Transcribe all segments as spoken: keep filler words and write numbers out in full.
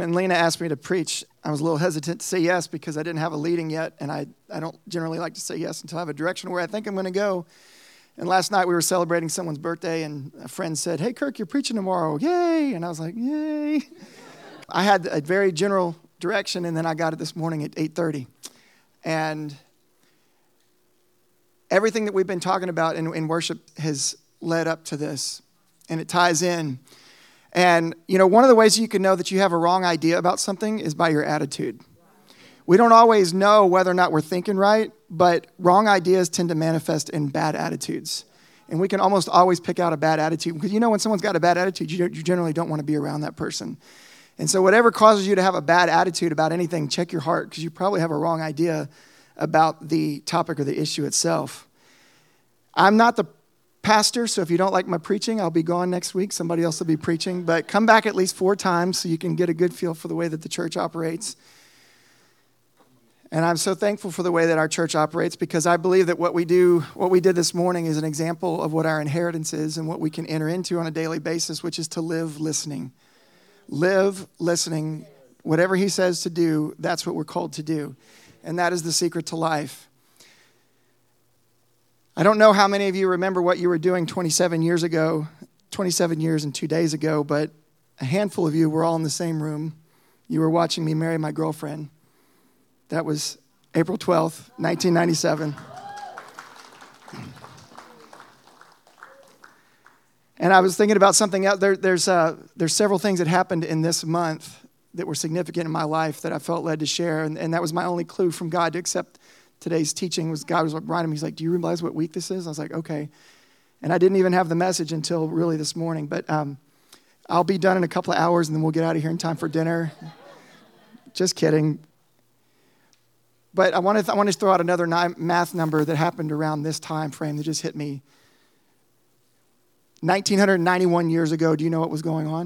When Lena asked me to preach, I was a little hesitant to say yes because I didn't have a leading yet, and I, I don't generally like to say yes until I have a direction where I think I'm going to go. And last night we were celebrating someone's birthday, and a friend said, "Hey, Kirk, you're preaching tomorrow. Yay!" And I was like, yay. I had a very general direction, and then I got it this morning at eight thirty. And everything that we've been talking about in, in worship has led up to this, and it ties in. And, you know, one of the ways you can know that you have a wrong idea about something is by your attitude. We don't always know whether or not we're thinking right, but wrong ideas tend to manifest in bad attitudes. And we can almost always pick out a bad attitude. Because you know when someone's got a bad attitude, you, you generally don't want to be around that person. And so whatever causes you to have a bad attitude about anything, check your heart, because you probably have a wrong idea about the topic or the issue itself. I'm not the pastor, so if you don't like my preaching, I'll be gone next week. Somebody else will be preaching. But come back at least four times so you can get a good feel for the way that the church operates. And I'm so thankful for the way that our church operates, because I believe that what we do, what we did this morning is an example of what our inheritance is and what we can enter into on a daily basis, which is to live listening. Live listening. Whatever he says to do, that's what we're called to do. And that is the secret to life. I don't know how many of you remember what you were doing twenty-seven years ago, twenty-seven years and two days ago, but a handful of you were all in the same room. You were watching me marry my girlfriend. That was April twelfth, nineteen ninety-seven. And I was thinking about something else. There, there's, uh, there's several things that happened in this month that were significant in my life that I felt led to share, and, and that was my only clue from God to accept today's teaching. Was God was reminding me, he's like, "Do you realize what week this is?" I was like, okay. And I didn't even have the message until really this morning, but um, I'll be done in a couple of hours, and then we'll get out of here in time for dinner. Just kidding. But I wanted, I wanted to throw out another math number that happened around this time frame that just hit me. nineteen ninety-one years ago, do you know what was going on?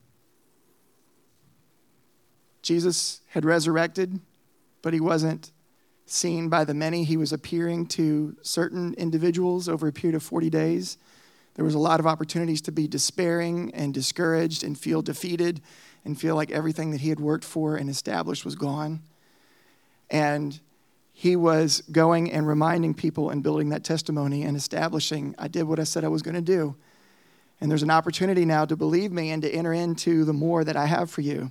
Jesus had resurrected, but he wasn't seen by the many. He was appearing to certain individuals over a period of forty days. There was a lot of opportunities to be despairing and discouraged and feel defeated and feel like everything that he had worked for and established was gone. And he was going and reminding people and building that testimony and establishing, I did what I said I was going to do. And there's an opportunity now to believe me and to enter into the more that I have for you.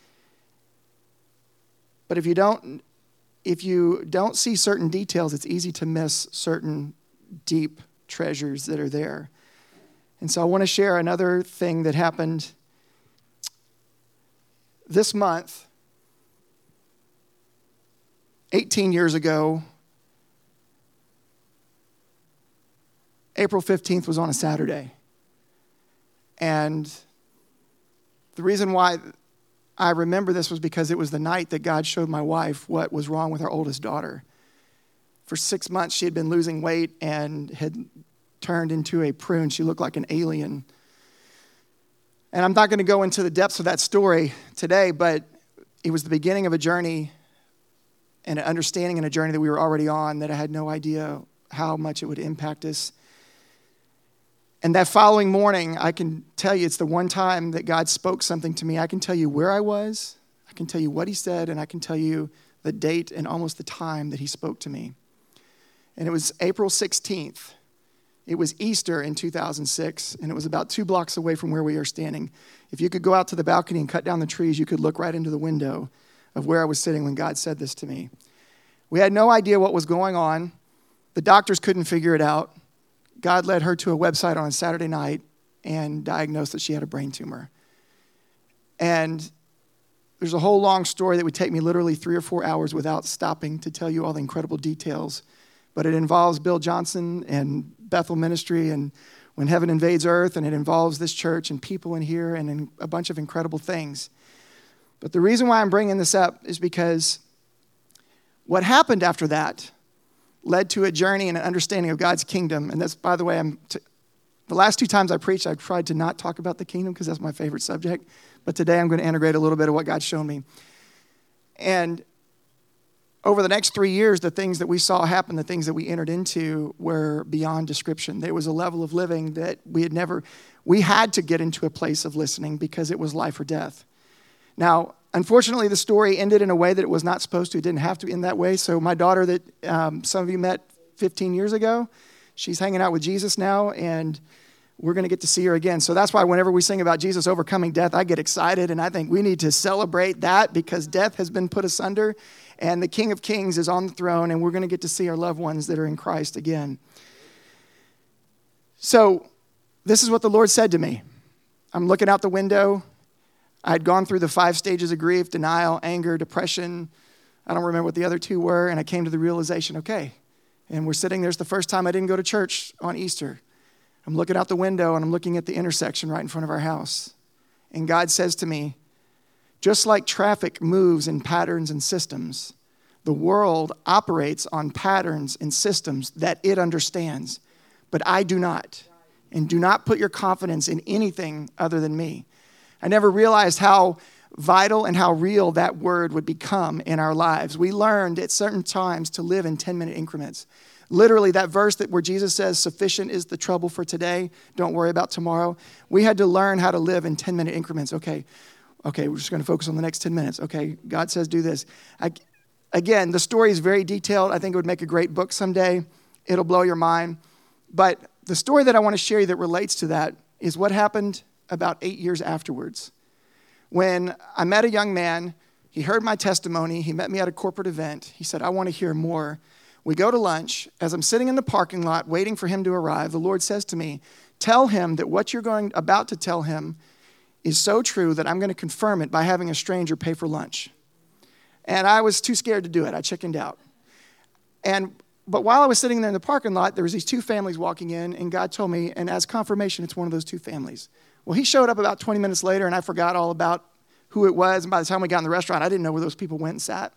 But if you don't, if you don't see certain details, it's easy to miss certain deep treasures that are there. And so I want to share another thing that happened this month. eighteen years ago, April fifteenth was on a Saturday. And the reason why I remember this was because it was the night that God showed my wife what was wrong with our oldest daughter. For six months, she had been losing weight and had turned into a prune. She looked like an alien. And I'm not going to go into the depths of that story today, but it was the beginning of a journey and an understanding and a journey that we were already on that I had no idea how much it would impact us. And that following morning, I can tell you it's the one time that God spoke something to me. I can tell you where I was, I can tell you what he said, and I can tell you the date and almost the time that he spoke to me. And it was April sixteenth. It was Easter in two thousand six, and it was about two blocks away from where we are standing. If you could go out to the balcony and cut down the trees, you could look right into the window of where I was sitting when God said this to me. We had no idea what was going on. The doctors couldn't figure it out. God led her to a website on a Saturday night and diagnosed that she had a brain tumor. And there's a whole long story that would take me literally three or four hours without stopping to tell you all the incredible details. But it involves Bill Johnson and Bethel Ministry and When Heaven Invades Earth, and it involves this church and people in here and a bunch of incredible things. But the reason why I'm bringing this up is because what happened after that led to a journey and an understanding of God's kingdom. And that's, by the way, I'm t- the last two times I preached, I tried to not talk about the kingdom because that's my favorite subject. But today I'm going to integrate a little bit of what God's shown me. And over the next three years, the things that we saw happen, the things that we entered into were beyond description. There was a level of living that we had never, we had to get into a place of listening because it was life or death. Now, unfortunately, the story ended in a way that it was not supposed to. It didn't have to end that way. So my daughter that um, some of you met fifteen years ago, she's hanging out with Jesus now, and we're going to get to see her again. So that's why whenever we sing about Jesus overcoming death, I get excited, and I think we need to celebrate that because death has been put asunder, and the King of Kings is on the throne, and we're going to get to see our loved ones that are in Christ again. So this is what the Lord said to me. I'm looking out the window. I had gone through the five stages of grief, denial, anger, depression. I don't remember what the other two were, and I came to the realization, okay, and we're sitting there. It's the first time I didn't go to church on Easter. I'm looking out the window, and I'm looking at the intersection right in front of our house. And God says to me, just like traffic moves in patterns and systems, the world operates on patterns and systems that it understands, but I do not. And do not put your confidence in anything other than me. I never realized how vital and how real that word would become in our lives. We learned at certain times to live in ten-minute increments. Literally, that verse that where Jesus says, sufficient is the trouble for today, don't worry about tomorrow. We had to learn how to live in ten-minute increments. Okay, okay, we're just going to focus on the next ten minutes. Okay, God says do this. I, again, the story is very detailed. I think it would make a great book someday. It'll blow your mind. But the story that I want to share that relates to that is what happened about eight years afterwards. When I met a young man, he heard my testimony. He met me at a corporate event. He said, I want to hear more. We go to lunch. As I'm sitting in the parking lot waiting for him to arrive, the Lord says to me, tell him that what you're going about to tell him is so true that I'm going to confirm it by having a stranger pay for lunch. And I was too scared to do it. I chickened out. And But while I was sitting there in the parking lot, there was these two families walking in, and God told me, and as confirmation, it's one of those two families. Well, he showed up about twenty minutes later, and I forgot all about who it was. And by the time we got in the restaurant, I didn't know where those people went and sat.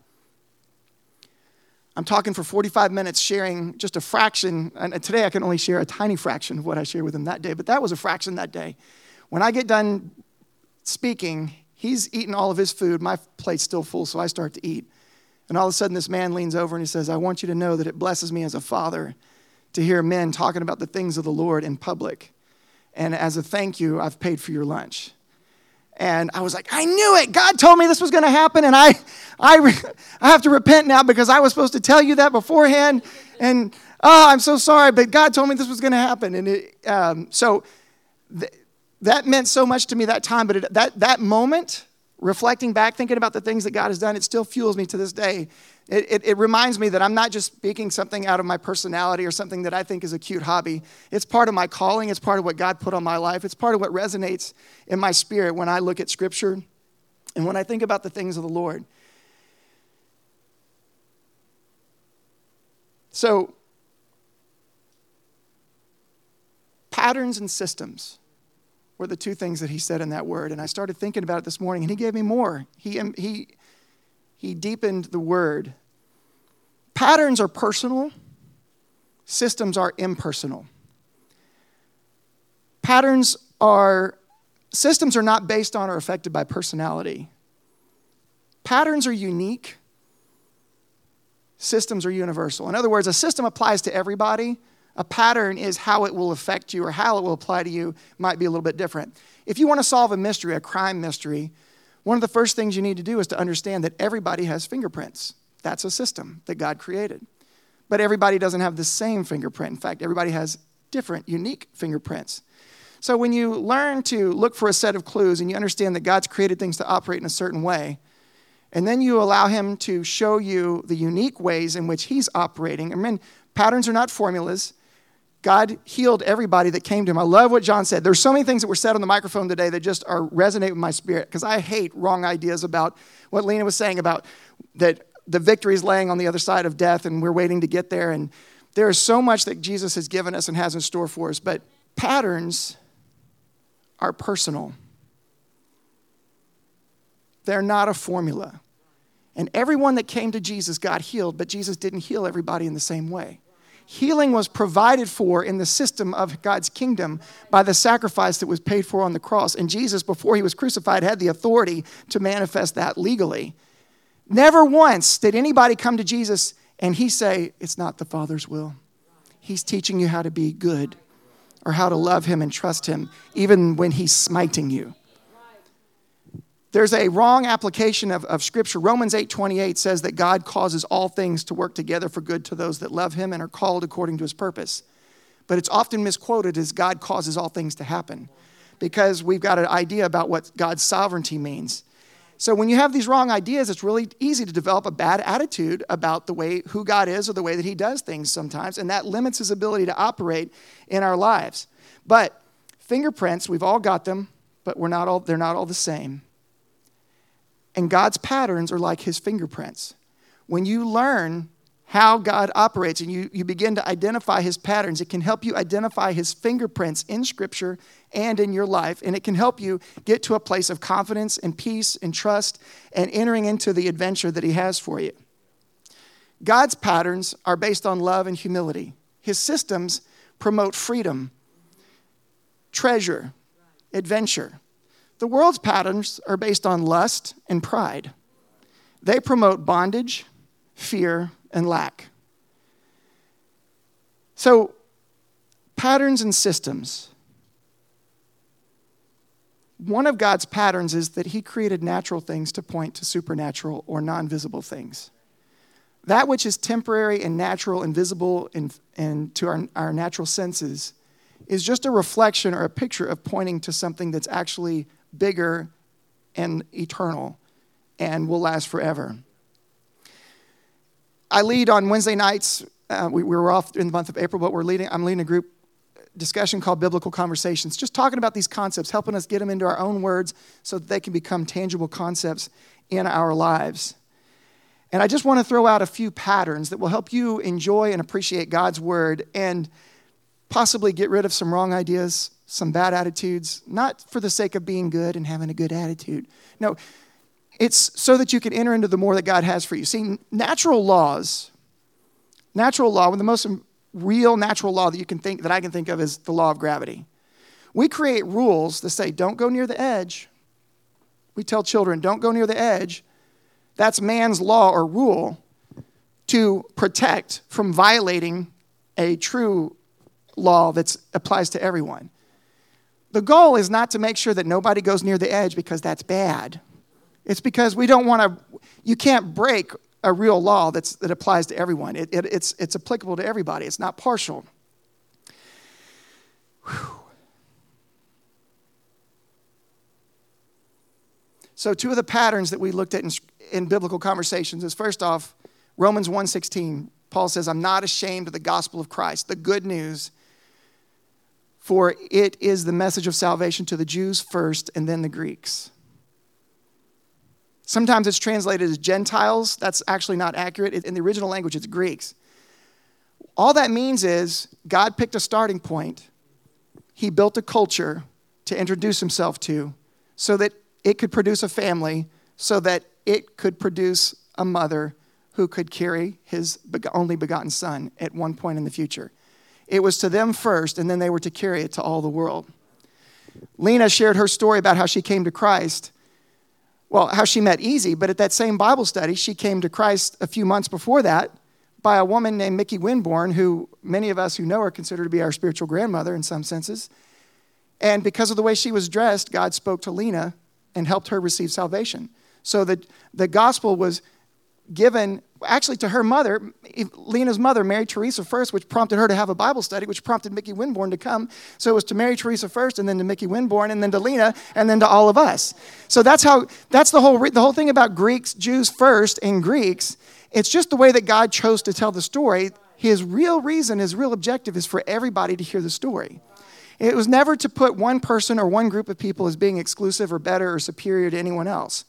I'm talking for forty-five minutes, sharing just a fraction. And today I can only share a tiny fraction of what I shared with him that day, but that was a fraction that day. When I get done speaking, he's eaten all of his food. My plate's still full, so I start to eat. And all of a sudden, this man leans over and he says, I want you to know that it blesses me as a father to hear men talking about the things of the Lord in public. And as a thank you, I've paid for your lunch. And I was like, I knew it. God told me this was going to happen. And I I, I have to repent now because I was supposed to tell you that beforehand. And, oh, I'm so sorry, but God told me this was going to happen. And it, um, so th- that meant so much to me that time. But it, that that moment, reflecting back, thinking about the things that God has done, it still fuels me to this day. It, it, it reminds me that I'm not just speaking something out of my personality or something that I think is a cute hobby. It's part of my calling. It's part of what God put on my life. It's part of what resonates in my spirit when I look at Scripture and when I think about the things of the Lord. So, patterns and systems were the two things that he said in that word. And I started thinking about it this morning, and he gave me more. He, he, he deepened the word. Patterns are personal. Systems are impersonal. Patterns are, systems are not based on or affected by personality. Patterns are unique. Systems are universal. In other words, a system applies to everybody. A pattern is how it will affect you or how it will apply to you might be a little bit different. If you want to solve a mystery, a crime mystery, one of the first things you need to do is to understand that everybody has fingerprints. That's a system that God created. But everybody doesn't have the same fingerprint. In fact, everybody has different, unique fingerprints. So when you learn to look for a set of clues and you understand that God's created things to operate in a certain way, and then you allow him to show you the unique ways in which he's operating. I mean, patterns are not formulas. God healed everybody that came to him. I love what John said. There's so many things that were said on the microphone today that just are resonate with my spirit because I hate wrong ideas about what Lena was saying about that the victory is laying on the other side of death and we're waiting to get there. And there is so much that Jesus has given us and has in store for us. But patterns are personal. They're not a formula. And everyone that came to Jesus got healed, but Jesus didn't heal everybody in the same way. Healing was provided for in the system of God's kingdom by the sacrifice that was paid for on the cross. And Jesus, before he was crucified, had the authority to manifest that legally. Never once did anybody come to Jesus and he say, it's not the Father's will. He's teaching you how to be good or how to love him and trust him, even when he's smiting you. There's a wrong application of, of Scripture. Romans eight twenty-eight says that God causes all things to work together for good to those that love him and are called according to his purpose. But it's often misquoted as God causes all things to happen, because we've got an idea about what God's sovereignty means. So when you have these wrong ideas, it's really easy to develop a bad attitude about the way who God is or the way that he does things sometimes, and that limits his ability to operate in our lives. But fingerprints, we've all got them, but we're not all, they're not all the same. And God's patterns are like his fingerprints. When you learn how God operates and you, you begin to identify his patterns, it can help you identify his fingerprints in Scripture and in your life. And it can help you get to a place of confidence and peace and trust and entering into the adventure that he has for you. God's patterns are based on love and humility. His systems promote freedom, treasure, adventure. The world's patterns are based on lust and pride. They promote bondage, fear, and lack. So, patterns and systems. One of God's patterns is that he created natural things to point to supernatural or non-visible things. That which is temporary and natural and visible and, and to our, our natural senses is just a reflection or a picture of pointing to something that's actually bigger and eternal and will last forever. I lead on Wednesday nights. Uh, we, we were off in the month of April, but we're leading. I'm leading a group discussion called Biblical Conversations, just talking about these concepts, helping us get them into our own words so that they can become tangible concepts in our lives. And I just want to throw out a few patterns that will help you enjoy and appreciate God's word and possibly get rid of some wrong ideas, some bad attitudes, not for the sake of being good and having a good attitude. No, it's so that you can enter into the more that God has for you. See, natural laws, natural law, one of the most real natural law that you can think, that I can think of is the law of gravity. We create rules that say, don't go near the edge. We tell children, don't go near the edge. That's man's law or rule to protect from violating a true law that applies to everyone. The goal is not to make sure that nobody goes near the edge because that's bad. It's because we don't want to, you can't break a real law that's, that applies to everyone. It, it, it's, it's applicable to everybody. It's not partial. Whew. So two of the patterns that we looked at in, in biblical conversations is, first off, Romans one sixteen. Paul says, I'm not ashamed of the gospel of Christ, the good news, for it is the message of salvation to the Jews first and then the Greeks. Sometimes it's translated as Gentiles. That's actually not accurate. In the original language, it's Greeks. All that means is God picked a starting point. He built a culture to introduce himself to so that it could produce a family, so that it could produce a mother who could carry his only begotten son at one point in the future. It was to them first, and then they were to carry it to all the world. Lena shared her story about how she came to Christ. Well, how she met Easy, but at that same Bible study, she came to Christ a few months before that by a woman named Mickey Winborn, who many of us who know her consider to be our spiritual grandmother in some senses. And because of the way she was dressed, God spoke to Lena and helped her receive salvation. So that the gospel was given actually to her mother, Lena's mother, Mary Teresa first, which prompted her to have a Bible study, which prompted Mickey Winborn to come. So it was to Mary Teresa first, and then to Mickey Winborn, and then to Lena, and then to all of us. So that's how, that's the whole, the whole thing about Greeks, Jews first, and Greeks. It's just the way that God chose to tell the story. His real reason, his real objective is for everybody to hear the story. It was never to put one person or one group of people as being exclusive or better or superior to anyone else.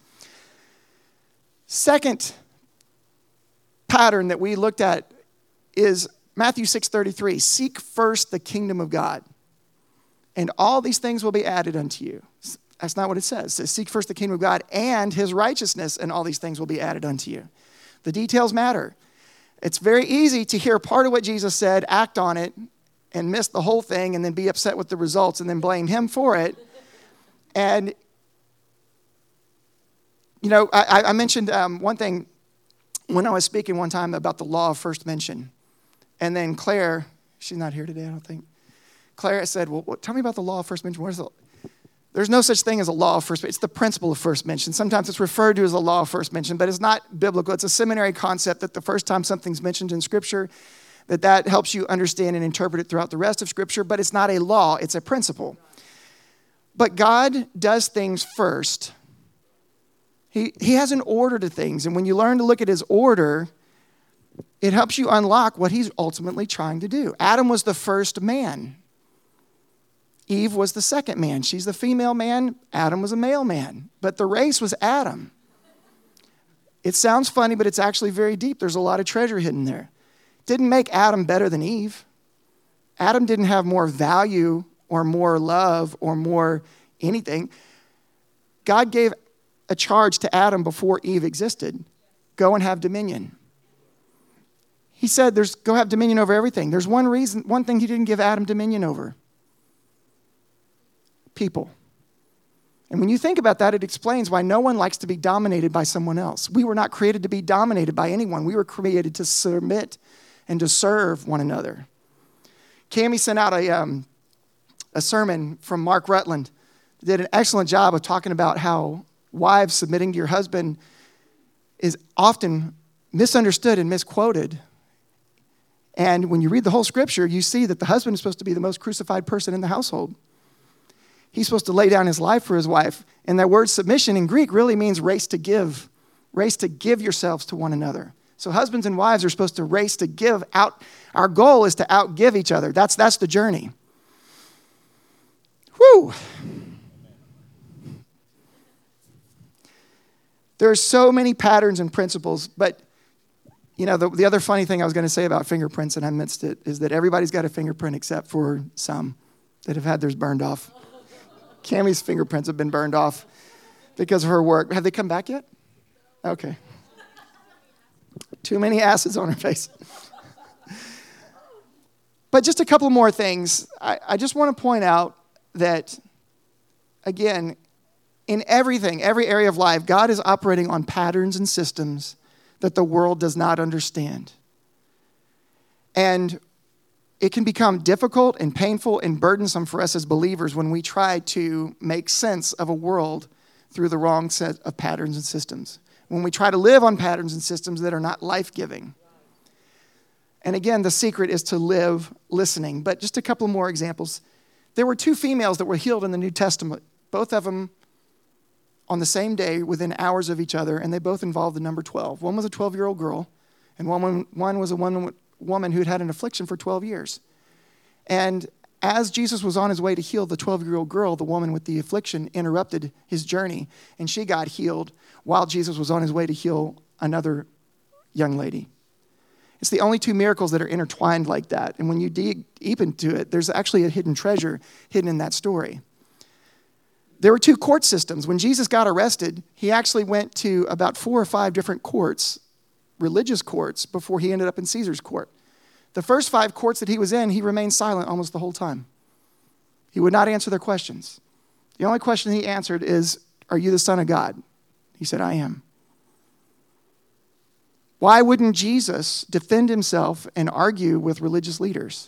Second pattern that we looked at is Matthew six thirty-three. Seek first the kingdom of God, and all these things will be added unto you. That's not what it says. It says, seek first the kingdom of God and his righteousness, and all these things will be added unto you. The details matter. It's very easy to hear part of what Jesus said, act on it, and miss the whole thing, and then be upset with the results, and then blame him for it. And, you know, I, I mentioned um, one thing when I was speaking one time about the law of first mention. And then Claire, she's not here today, I don't think. Claire said, well, tell me about the law of first mention. What is the, There's no such thing as a law of first mention. It's the principle of first mention. Sometimes it's referred to as a law of first mention, but it's not biblical. It's a seminary concept that the first time something's mentioned in Scripture, that that helps you understand and interpret it throughout the rest of Scripture, but it's not a law, it's a principle. But God does things first. He, he has an order to things, and when you learn to look at his order, it helps you unlock what he's ultimately trying to do. Adam was the first man. Eve was the second man. She's the female man. Adam was a male man. But the race was Adam. It sounds funny, but it's actually very deep. There's a lot of treasure hidden there. It didn't make Adam better than Eve. Adam didn't have more value or more love or more anything. God gave a charge to Adam before Eve existed. Go and have dominion. He said, "There's go have dominion over everything." There's one reason, one thing he didn't give Adam dominion over. People. And when you think about that, it explains why no one likes to be dominated by someone else. We were not created to be dominated by anyone. We were created to submit and to serve one another. Cammie sent out a, um, a sermon from Mark Rutland. Did an excellent job of talking about how wives submitting to your husband is often misunderstood and misquoted. And when you read the whole Scripture, you see that the husband is supposed to be the most crucified person in the household. He's supposed to lay down his life for his wife. And that word submission in Greek really means race to give. Race to give yourselves to one another. So husbands and wives are supposed to race to give out. Our goal is to outgive each other. That's, that's the journey. Whew. There are so many patterns and principles, but you know, the, the other funny thing I was going to say about fingerprints, and I missed it, is that everybody's got a fingerprint except for some that have had theirs burned off. Cammie's fingerprints have been burned off because of her work. Have they come back yet? Okay. Too many acids on her face. But just a couple more things. I, I just want to point out that, again, in everything, every area of life, God is operating on patterns and systems that the world does not understand. And it can become difficult and painful and burdensome for us as believers when we try to make sense of a world through the wrong set of patterns and systems. When we try to live on patterns and systems that are not life-giving. And again, the secret is to live listening. But just a couple more examples. There were two females that were healed in the New Testament. Both of them on the same day within hours of each other, and they both involved the number twelve. One was a twelve-year-old girl, and one, one was a one woman who'd had an affliction for twelve years. And as Jesus was on his way to heal the twelve-year-old girl, the woman with the affliction interrupted his journey, and she got healed while Jesus was on his way to heal another young lady. It's the only two miracles that are intertwined like that. And when you dig deep into it, there's actually a hidden treasure hidden in that story. There were two court systems. When Jesus got arrested, he actually went to about four or five different courts, religious courts, before he ended up in Caesar's court. The first five courts that he was in, he remained silent almost the whole time. He would not answer their questions. The only question he answered is, "Are you the Son of God?" He said, "I am." Why wouldn't Jesus defend himself and argue with religious leaders?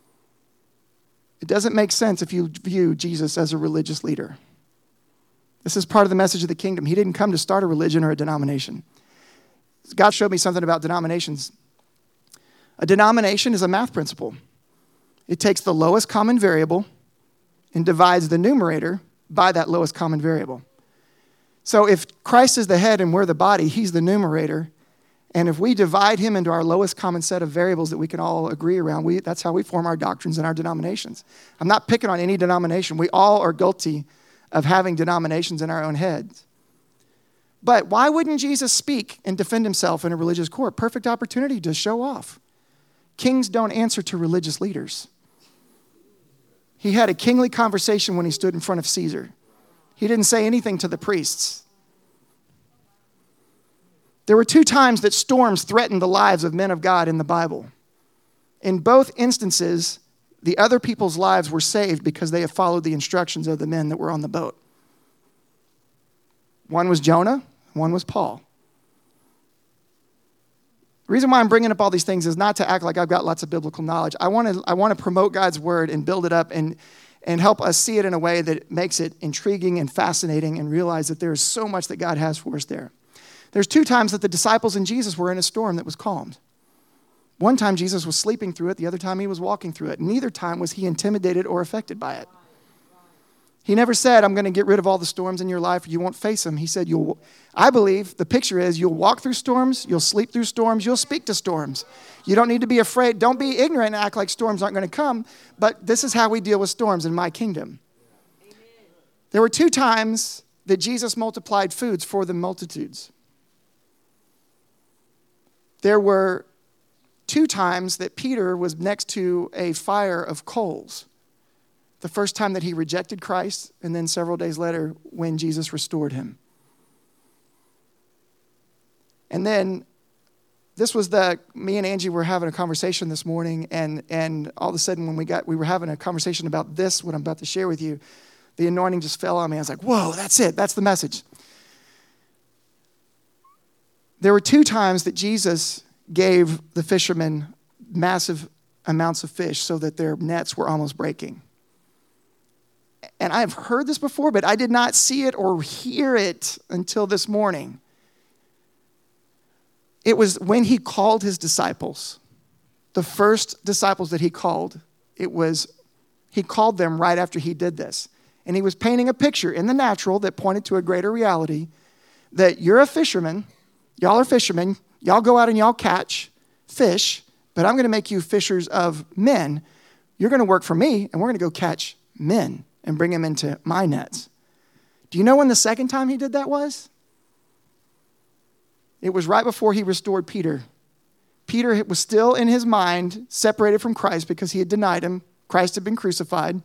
It doesn't make sense if you view Jesus as a religious leader. This is part of the message of the kingdom. He didn't come to start a religion or a denomination. God showed me something about denominations. A denomination is a math principle. It takes the lowest common variable and divides the numerator by that lowest common variable. So if Christ is the head and we're the body, he's the numerator. And if we divide him into our lowest common set of variables that we can all agree around, we, that's how we form our doctrines and our denominations. I'm not picking on any denomination. We all are guilty of having denominations in our own heads. But why wouldn't Jesus speak and defend himself in a religious court? Perfect opportunity to show off. Kings don't answer to religious leaders. He had a kingly conversation when he stood in front of Caesar. He didn't say anything to the priests. There were two times that storms threatened the lives of men of God in the Bible. In both instances, the other people's lives were saved because they had followed the instructions of the men that were on the boat. One was Jonah, one was Paul. The reason why I'm bringing up all these things is not to act like I've got lots of biblical knowledge. I want to I want to promote God's word and build it up and and help us see it in a way that makes it intriguing and fascinating and realize that there is so much that God has for us there. There's two times that the disciples and Jesus were in a storm that was calmed. One time Jesus was sleeping through it. The other time he was walking through it. Neither time was he intimidated or affected by it. He never said, I'm going to get rid of all the storms in your life. You won't face them. He said, "You'll." I believe the picture is you'll walk through storms, you'll sleep through storms, you'll speak to storms. You don't need to be afraid. Don't be ignorant and act like storms aren't going to come. But this is how we deal with storms in my kingdom. Amen. There were two times that Jesus multiplied foods for the multitudes. There were two times that Peter was next to a fire of coals. The first time that he rejected Christ, and then several days later when Jesus restored him. And then this was the, me and Angie were having a conversation this morning, and, and all of a sudden when we got, we were having a conversation about this, what I'm about to share with you, the anointing just fell on me. I was like, whoa, that's it. That's the message. There were two times that Jesus gave the fishermen massive amounts of fish so that their nets were almost breaking. And I've heard this before, but I did not see it or hear it until this morning. It was when he called his disciples, the first disciples that he called, it was, he called them right after he did this. And he was painting a picture in the natural that pointed to a greater reality, that you're a fisherman, y'all are fishermen, y'all go out and y'all catch fish, but I'm going to make you fishers of men. You're going to work for me, and we're going to go catch men and bring them into my nets. Do you know when the second time he did that was? It was right before he restored Peter. Peter was still in his mind separated from Christ because he had denied him. Christ had been crucified.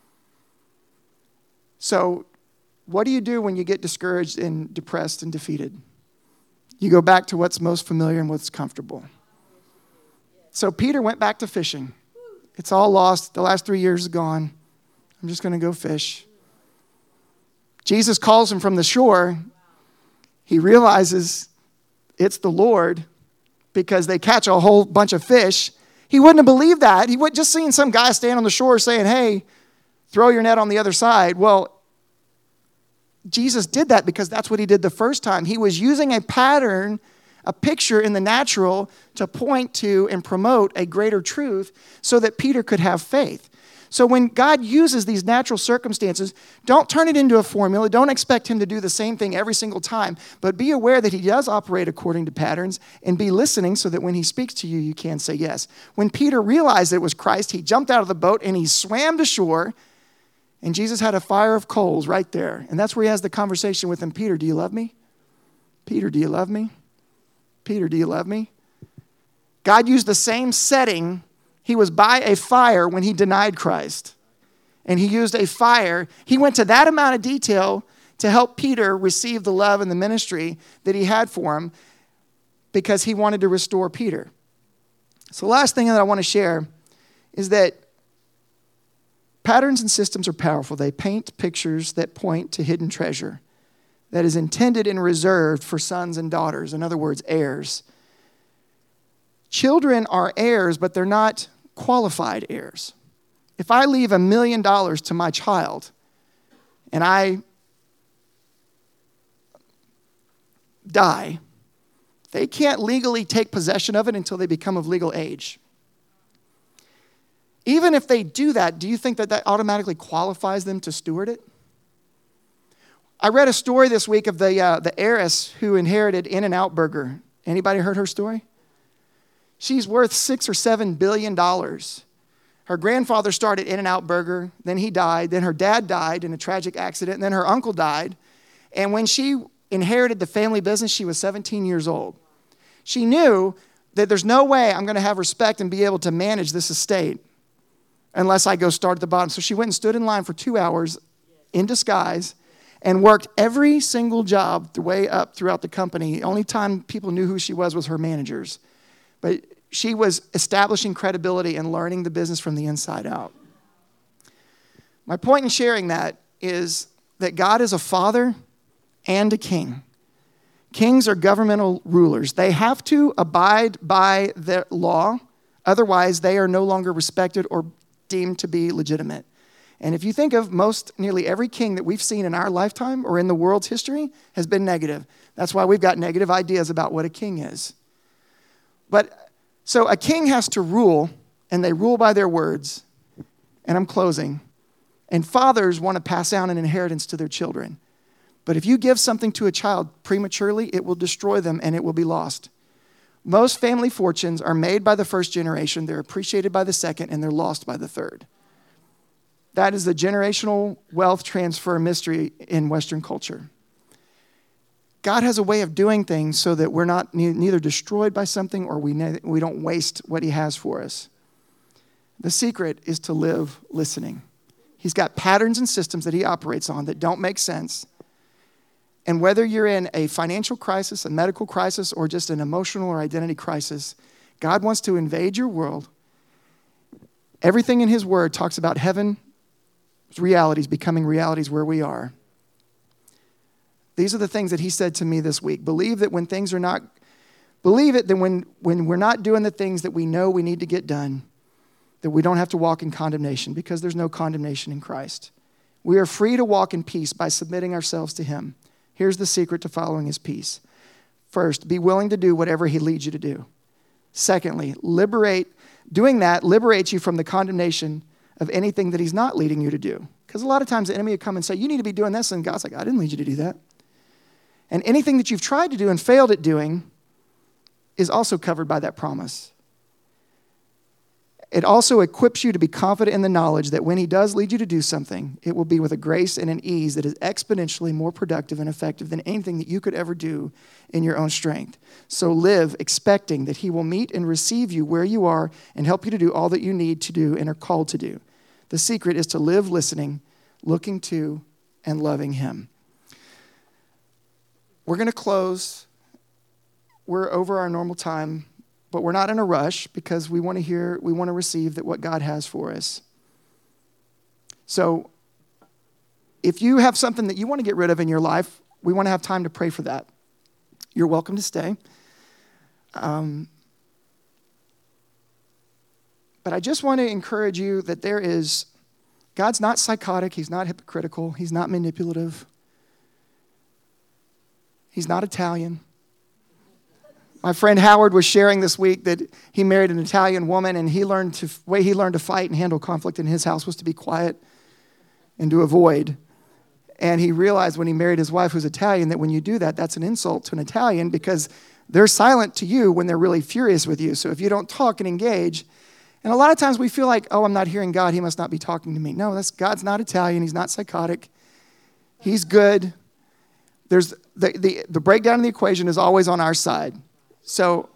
So what do you do when you get discouraged and depressed and defeated? You go back to what's most familiar and what's comfortable. So Peter went back to fishing. It's all lost. The last three years is gone. I'm just going to go fish. Jesus calls him from the shore. He realizes it's the Lord because they catch a whole bunch of fish. He wouldn't have believed that. He would just seen some guy stand on the shore saying, hey, throw your net on the other side. Well, Jesus did that because that's what he did the first time. He was using a pattern, a picture in the natural to point to and promote a greater truth so that Peter could have faith. So when God uses these natural circumstances, don't turn it into a formula. Don't expect him to do the same thing every single time. But be aware that he does operate according to patterns and be listening so that when he speaks to you, you can say yes. When Peter realized it was Christ, he jumped out of the boat and he swam to shore. And Jesus had a fire of coals right there. And that's where he has the conversation with him. Peter, do you love me? Peter, do you love me? Peter, do you love me? God used the same setting. He was by a fire when he denied Christ. And he used a fire. He went to that amount of detail to help Peter receive the love and the ministry that he had for him because he wanted to restore Peter. So the last thing that I want to share is that patterns and systems are powerful. They paint pictures that point to hidden treasure that is intended and reserved for sons and daughters. In other words, heirs. Children are heirs, but they're not qualified heirs. If I leave a million dollars to my child and I die, they can't legally take possession of it until they become of legal age. Even if they do that, do you think that that automatically qualifies them to steward it? I read a story this week of the uh, the heiress who inherited In-N-Out Burger. Anybody heard her story? She's worth six or seven billion dollars. Her grandfather started In-N-Out Burger, then he died, then her dad died in a tragic accident, and then her uncle died. And when she inherited the family business, she was seventeen years old. She knew that there's no way I'm going to have respect and be able to manage this estate unless I go start at the bottom. So she went and stood in line for two hours in disguise and worked every single job the way up throughout the company. The only time people knew who she was was her managers. But she was establishing credibility and learning the business from the inside out. My point in sharing that is that God is a father and a king. Kings are governmental rulers. They have to abide by the law. Otherwise, they are no longer respected or deemed to be legitimate. And if you think of most, nearly every king that we've seen in our lifetime or in the world's history has been negative. That's why we've got negative ideas about what a king is. But so a king has to rule, and they rule by their words. And I'm closing. And fathers want to pass down an inheritance to their children. But if you give something to a child prematurely, it will destroy them and it will be lost. Most family fortunes are made by the first generation, they're appreciated by the second, and they're lost by the third. That is the generational wealth transfer mystery in Western culture. God has a way of doing things so that we're not ne- neither destroyed by something or we, ne- we don't waste what he has for us. The secret is to live listening. He's got patterns and systems that he operates on that don't make sense. And whether you're in a financial crisis, a medical crisis, or just an emotional or identity crisis, God wants to invade your world. Everything in his word talks about heaven's realities becoming realities where we are. These are the things that he said to me this week. Believe that when things are not, believe it that when, when we're not doing the things that we know we need to get done, that we don't have to walk in condemnation because there's no condemnation in Christ. We are free to walk in peace by submitting ourselves to him. Here's the secret to following his peace. First, be willing to do whatever he leads you to do. Secondly, liberate, doing that liberates you from the condemnation of anything that he's not leading you to do. Because a lot of times the enemy will come and say, you need to be doing this, and God's like, I didn't lead you to do that. And anything that you've tried to do and failed at doing is also covered by that promise. It also equips you to be confident in the knowledge that when he does lead you to do something, it will be with a grace and an ease that is exponentially more productive and effective than anything that you could ever do in your own strength. So live expecting that he will meet and receive you where you are and help you to do all that you need to do and are called to do. The secret is to live listening, looking to, and loving him. We're going to close. We're over our normal time. But we're not in a rush because we want to hear, we want to receive that what God has for us. So if you have something that you want to get rid of in your life, we want to have time to pray for that. You're welcome to stay. Um, but I just want to encourage you that there is, God's not psychotic. He's not hypocritical. He's not manipulative. He's not Italian. My friend Howard was sharing this week that he married an Italian woman, and he learned to, the way he learned to fight and handle conflict in his house was to be quiet and to avoid. And he realized when he married his wife who's Italian that when you do that, that's an insult to an Italian because they're silent to you when they're really furious with you. So if you don't talk and engage, and a lot of times we feel like, oh, I'm not hearing God. He must not be talking to me. No, that's God's not Italian. He's not psychotic. He's good. There's the, the, the breakdown of the equation is always on our side. So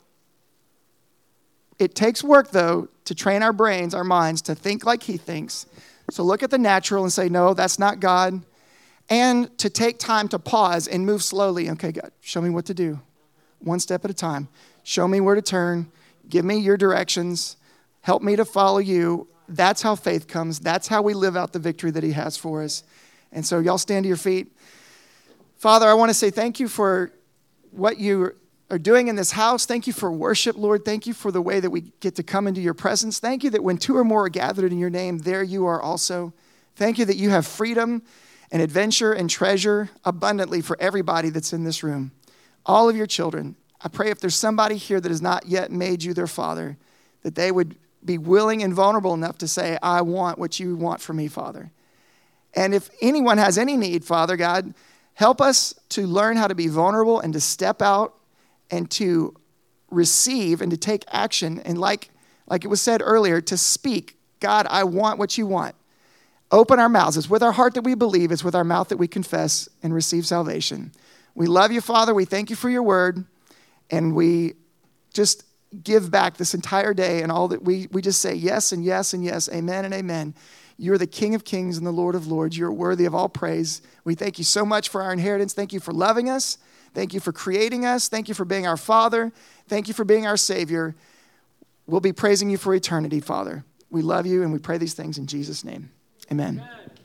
it takes work, though, to train our brains, our minds, to think like he thinks. So look at the natural and say, no, that's not God. And to take time to pause and move slowly. Okay, God, show me what to do. One step at a time. Show me where to turn. Give me your directions. Help me to follow you. That's how faith comes. That's how we live out the victory that he has for us. And so y'all stand to your feet. Father, I want to say thank you for what you are doing in this house. Thank you for worship, Lord. Thank you for the way that we get to come into your presence. Thank you that when two or more are gathered in your name, there you are also. Thank you that you have freedom and adventure and treasure abundantly for everybody that's in this room. All of your children. I pray if there's somebody here that has not yet made you their father, that they would be willing and vulnerable enough to say, I want what you want for me, Father. And if anyone has any need, Father God, help us to learn how to be vulnerable and to step out and to receive and to take action. And like, like it was said earlier, to speak, God, I want what you want. Open our mouths. It's with our heart that we believe. It's with our mouth that we confess and receive salvation. We love you, Father. We thank you for your word. And we just give back this entire day and all that we, we just say yes and yes and yes, amen and amen. You're the King of Kings and the Lord of Lords. You're worthy of all praise. We thank you so much for our inheritance. Thank you for loving us. Thank you for creating us. Thank you for being our Father. Thank you for being our Savior. We'll be praising you for eternity, Father. We love you and we pray these things in Jesus' name. Amen. Amen.